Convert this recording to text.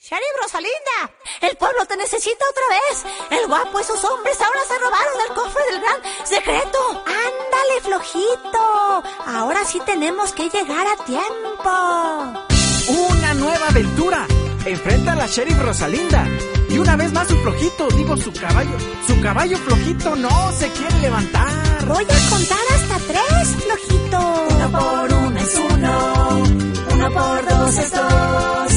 Sheriff Rosalinda, el pueblo te necesita otra vez. El guapo y sus hombres ahora se robaron el cofre del gran secreto. Ándale, flojito. Ahora sí tenemos que llegar a tiempo. ¡Una nueva aventura! Enfrenta a la Sheriff Rosalinda. Y una vez más su flojito, su caballo flojito no se quiere levantar. Voy a contar hasta 3, flojito. 1 por 1 es 1, 1 por 2 es 2.